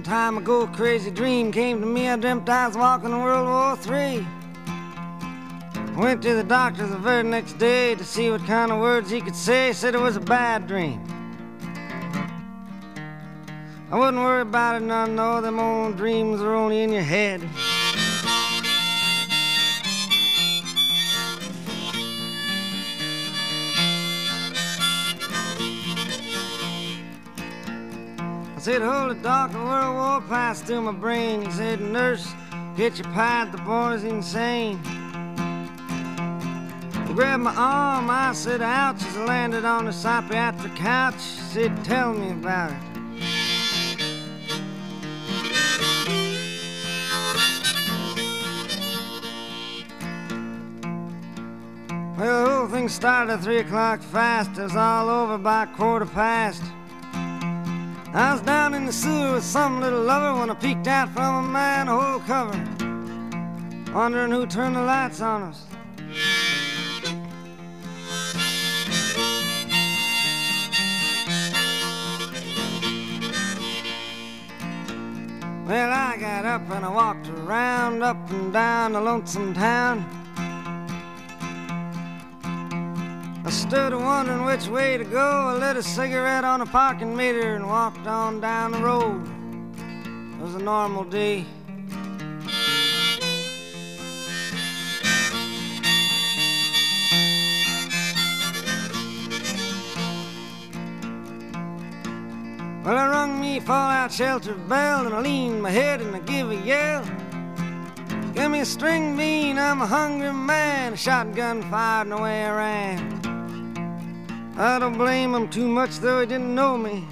time ago, a crazy dream came to me. I dreamt I was walking in World War III. Went to the doctor the very next day to see what kind of words he could say. Said it was a bad dream. I wouldn't worry about it none, no, them old dreams are only in your head. I said, hold it, doc, the World War passed through my brain. He said, nurse, get your pad, the boy's insane. He grabbed my arm, I said, ouch, as I landed on the psychiatric couch. He said, tell me about it. Well, the whole thing started at 3 o'clock fast. It was all over by 1:15. I was down in the sewer with some little lover when I peeked out from a manhole cover, wondering who turned the lights on us. Well, I got up and I walked around, up and down the lonesome town. I stood wondering which way to go. I lit a cigarette on a parking meter and walked on down the road. It was a normal day. Well, I rung me fallout shelter bell and I leaned my head and I give a yell. Give me a string bean, I'm a hungry man. A shotgun fired and away I ran. I don't blame him too much, though he didn't know me.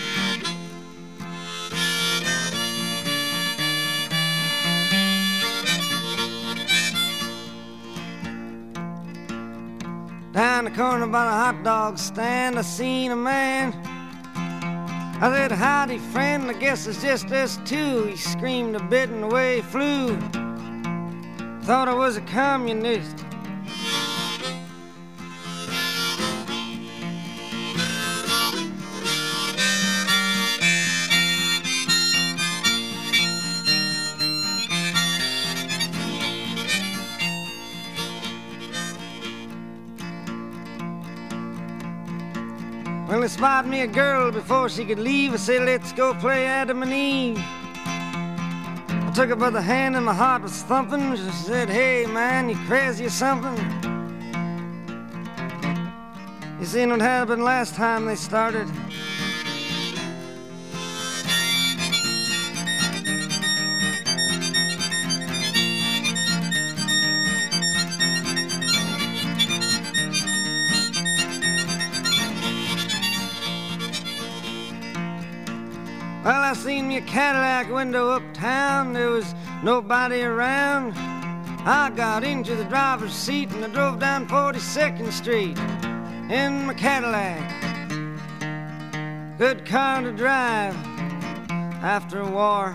Down the corner by the hot dog stand, I seen a man. I said, howdy, friend, I guess it's just us two. He screamed a bit and away he flew. Thought I was a communist. Well, they spotted me a girl before she could leave. I said, let's go play Adam and Eve. I took her by the hand and my heart was thumping. She said, hey, man, you crazy or something? You seen what happened last time they started? Well, I seen me a Cadillac window uptown. There was nobody around. I got into the driver's seat and I drove down 42nd Street in my Cadillac. Good car to drive after a war.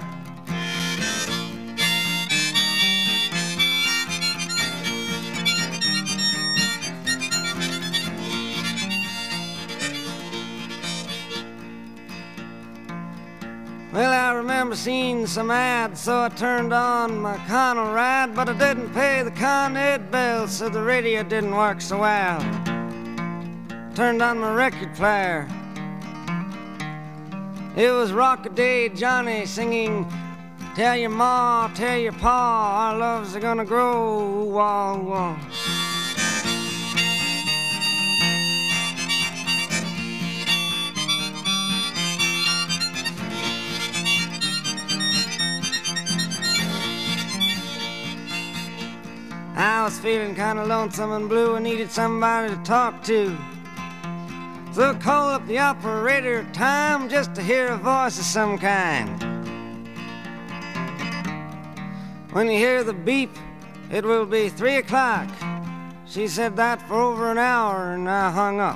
Well, I remember seeing some ads, so I turned on my Connell ride, but I didn't pay the Con Ed bill, so the radio didn't work so well. Turned on my record player. It was Rock-a-Day Johnny singing, tell your ma, tell your pa, our loves are gonna grow, wah, wah. I was feeling kind of lonesome and blue. I needed somebody to talk to. So I called up the operator time just to hear a voice of some kind. When you hear the beep, it will be 3 o'clock. She said that for over an hour and I hung up.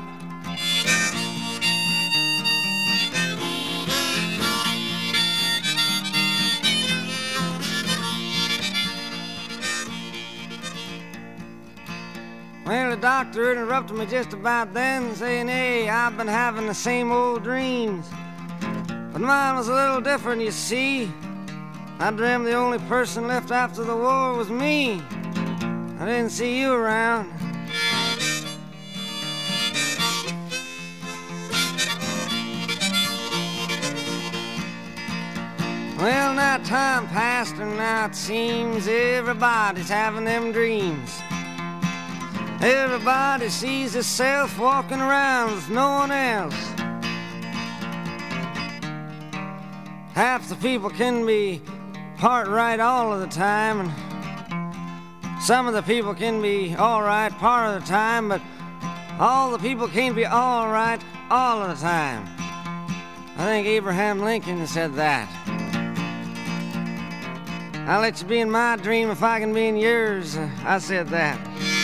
Well, the doctor interrupted me just about then, saying, hey, I've been having the same old dreams. But mine was a little different, you see. I dreamed the only person left after the war was me. I didn't see you around. Well, now time passed and now it seems everybody's having them dreams. Everybody sees himself walking around with no one else. Half the people can be part right all of the time, and some of the people can be all right part of the time, but all the people can't be all right all of the time. I think Abraham Lincoln said that. I'll let you be in my dream if I can be in yours. I said that.